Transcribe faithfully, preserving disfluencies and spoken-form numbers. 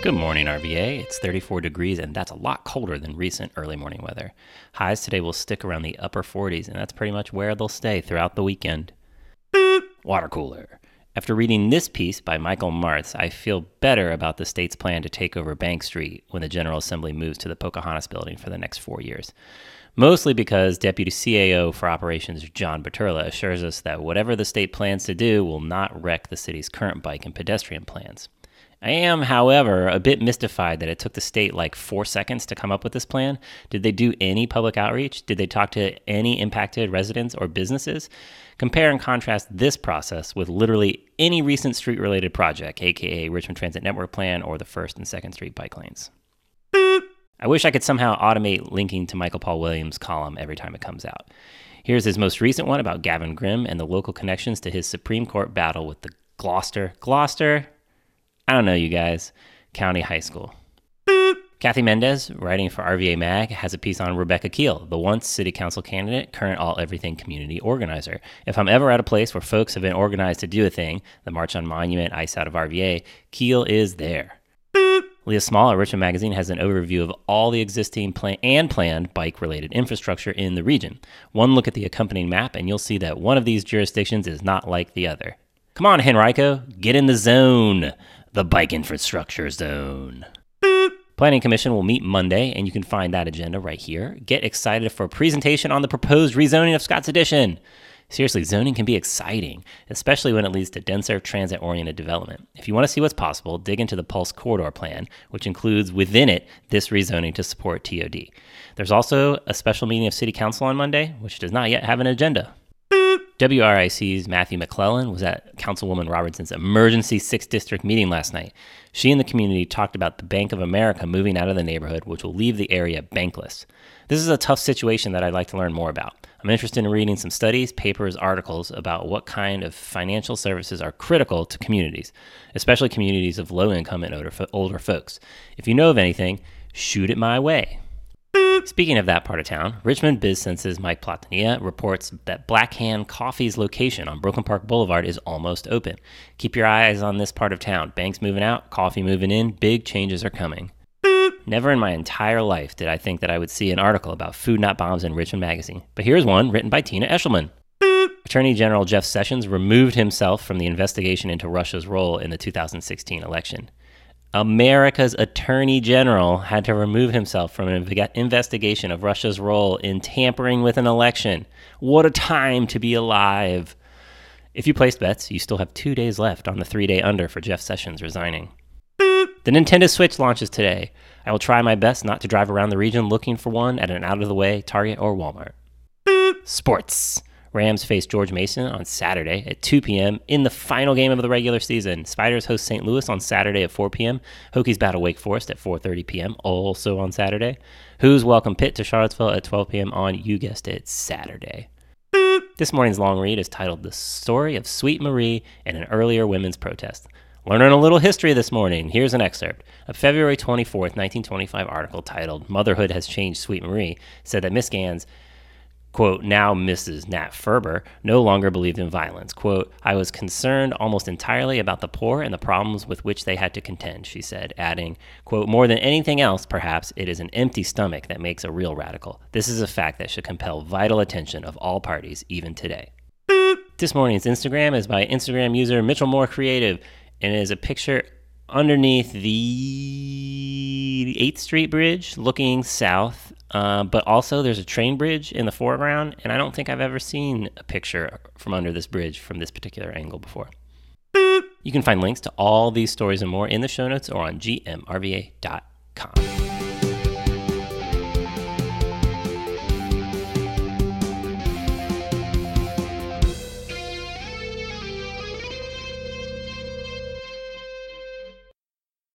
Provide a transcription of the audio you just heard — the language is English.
Good morning, R V A. It's thirty-four degrees, and that's a lot colder than recent early morning weather. Highs today will stick around the upper forties, and that's pretty much where they'll stay throughout the weekend. Water cooler. After reading this piece by Michael Martz, I feel better about the state's plan to take over Bank Street when the General Assembly moves to the Pocahontas building for the next four years. Mostly because Deputy C A O for Operations John Baturla assures us that whatever the state plans to do will not wreck the city's current bike and pedestrian plans. I am, however, a bit mystified that it took the state like four seconds to come up with this plan. Did they do any public outreach? Did they talk to any impacted residents or businesses? Compare and contrast this process with literally any recent street-related project, aka Richmond Transit Network Plan or the First and Second Street bike lanes. I wish I could somehow automate linking to Michael Paul Williams' column every time it comes out. Here's his most recent one about Gavin Grimm and the local connections to his Supreme Court battle with the Gloucester, Gloucester, I don't know, you guys, County High School. Kathy Mendez, writing for R V A Mag, has a piece on Rebecca Keel, the once city council candidate, current all-everything community organizer. If I'm ever at a place where folks have been organized to do a thing, the March on Monument, Ice Out of R V A, Keel is there. Leah Small at Richmond Magazine has an overview of all the existing plan- and planned bike-related infrastructure in the region. One look at the accompanying map, and you'll see that one of these jurisdictions is not like the other. Come on, Henrico, get in the zone. The bike infrastructure zone. Planning Commission will meet Monday, and you can find that agenda right here. Get excited for a presentation on the proposed rezoning of Scott's Addition. Seriously, zoning can be exciting, especially when it leads to denser transit-oriented development. If you want to see what's possible, dig into the Pulse Corridor Plan, which includes within it this rezoning to support T O D. There's also a special meeting of City Council on Monday, which does not yet have an agenda. W R I C's Matthew McClellan was at Councilwoman Robertson's emergency sixth District meeting last night. She and the community talked about the Bank of America moving out of the neighborhood, which will leave the area bankless. This is a tough situation that I'd like to learn more about. I'm interested in reading some studies, papers, articles about what kind of financial services are critical to communities, especially communities of low income and older, older folks. If you know of anything, shoot it my way. Speaking of that part of town, Richmond BizSense's Mike Platania reports that Black Hand Coffee's location on Brooklyn Park Boulevard is almost open. Keep your eyes on this part of town. Banks moving out, coffee moving in, big changes are coming. Never in my entire life did I think that I would see an article about food not bombs in Richmond Magazine, but here's one written by Tina Eshelman. Attorney General Jeff Sessions removed himself from the investigation into Russia's role in the two thousand sixteen election. America's Attorney General had to remove himself from an investigation of Russia's role in tampering with an election. What a time to be alive. If you placed bets, you still have two days left on the three-day under for Jeff Sessions resigning. The Nintendo Switch launches today. I will try my best not to drive around the region looking for one at an out-of-the-way Target or Walmart. Sports. Rams face George Mason on Saturday at two p.m. in the final game of the regular season. Spiders host Saint Louis on Saturday at four p.m. Hokies battle Wake Forest at four thirty p.m. also on Saturday. Who's welcome Pitt to Charlottesville at twelve p.m. on, you guessed it, Saturday. This morning's long read is titled The Story of Sweet Marie and an Earlier Women's Protest. Learning a little history this morning. Here's an excerpt. A February twenty-fourth, nineteen twenty-five article titled Motherhood Has Changed Sweet Marie said that Miss Gans, quote, now Missus Nat Ferber, no longer believed in violence. Quote, I was concerned almost entirely about the poor and the problems with which they had to contend, she said, adding, quote, more than anything else, perhaps, it is an empty stomach that makes a real radical. This is a fact that should compel vital attention of all parties, even today. This morning's Instagram is by Instagram user Mitchell Moore Creative, and it is a picture underneath the eighth Street Bridge looking south. Uh, but also there's a train bridge in the foreground, and I don't think I've ever seen a picture from under this bridge from this particular angle before. You can find links to all these stories and more in the show notes or on G M R V A dot com.